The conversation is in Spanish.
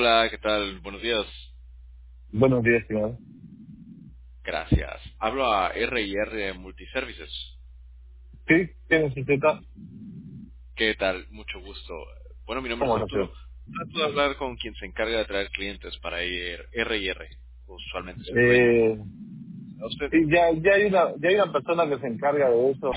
Hola, ¿qué tal? Buenos días. Buenos días, señor. Gracias. Hablo a R&R Multiservices. Sí, ¿quién necesita? ¿Qué tal? Mucho gusto. Bueno, mi nombre es ¿Cómo lo Arturo. sé? Trato de hablar con quien se encarga de traer clientes para ir R&R. Usualmente soy Raymond. Eh, ¿A usted? sí, ya hay una persona que se encarga de eso.